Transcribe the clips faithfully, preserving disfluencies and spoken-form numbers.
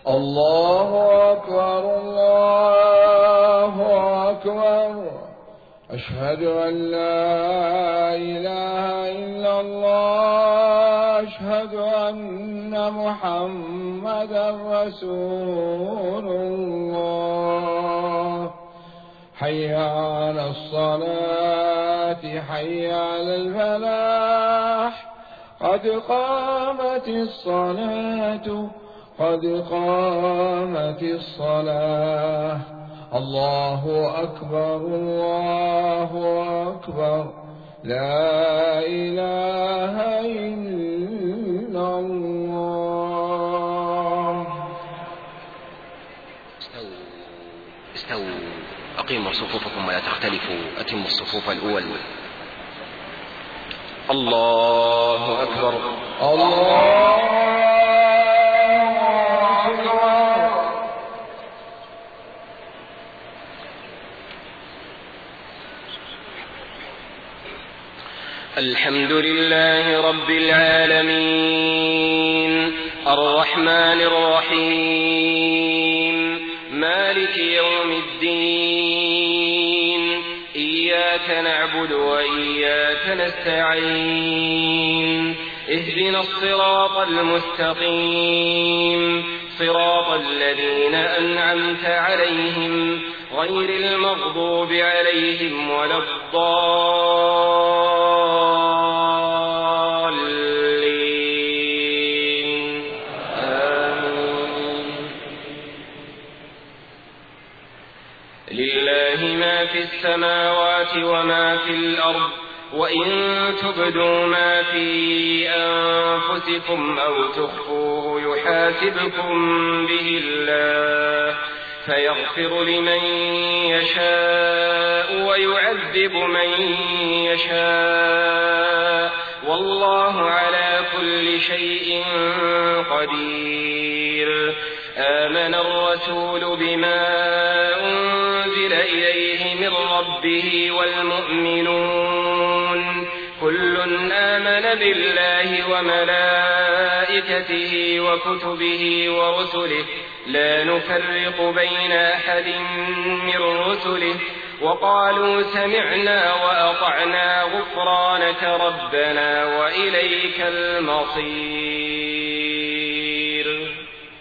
الله أكبر الله أكبر. أشهد أن لا إله إلا الله. أشهد أن محمدا رسول الله. حي على الصلاة حي على الفلاح. قد قامت الصلاة قد قامت الصلاة. الله أكبر الله أكبر. لا إله إلا الله. استووا استووا أقيموا صفوفكم ولا تختلفوا. أتموا الصفوف الأول. الله أكبر الله الحمد لله رب العالمين الرحمن الرحيم مالك يوم الدين. إياك نعبد وإياك نستعين. اهدنا الصراط المستقيم صراط الذين أنعمت عليهم غير المغضوب عليهم ولا الضالين. آمين. لله ما في السماوات وما في الأرض. وإن تبدوا ما في أنفسكم أو تخفوه يحاسبكم به الله فيغفر لمن يشاء ويعذب من يشاء والله على كل شيء قدير. آمن الرسول بما أنزل إليه من ربه والمؤمنون كل آمن بالله وملائكته وكتبه ورسله لا نفرق بين أحد من رسله وقالوا سمعنا وأطعنا غفرانك ربنا وإليك المصير.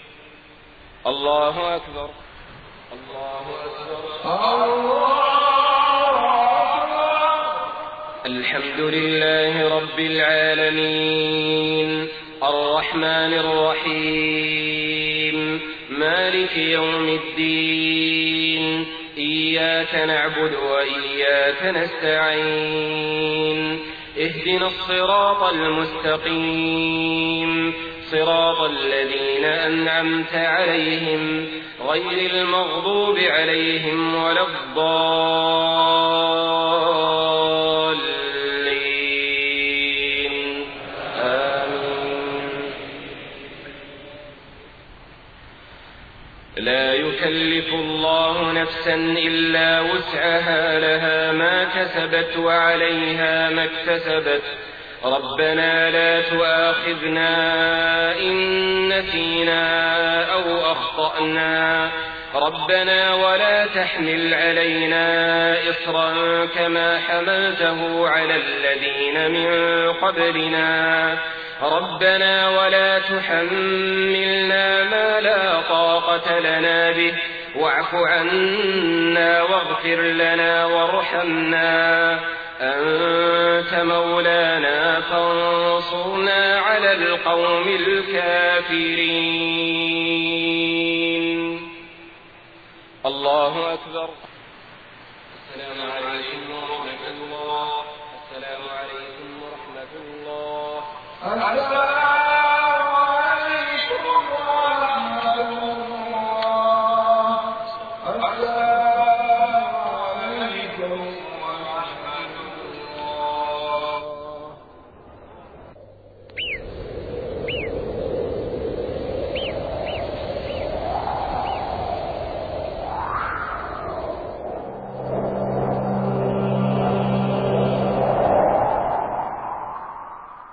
الله أكبر الله أكبر الله أكبر. الحمد لله رب العالمين الرحمن الرحيم مالك يوم الدين. إياك نعبد وإياك نستعين. اهدنا الصراط المستقيم صراط الذين أنعمت عليهم غير المغضوب عليهم ولا الضالين. آمين. لا يكلف الله نفسا إلا وسعها لها ما كسبت وعليها ما اكتسبت. ربنا لا تؤاخذنا إن نسينا أو أخطأنا. ربنا ولا تحمل علينا إصرا كما حملته على الذين من قبلنا. ربنا ولا تحملنا ما لا طاقة لنا به واعف عنا واغفر لنا وارحمنا أنت مولانا فانصرنا على القوم الكافرين. الله أكبر.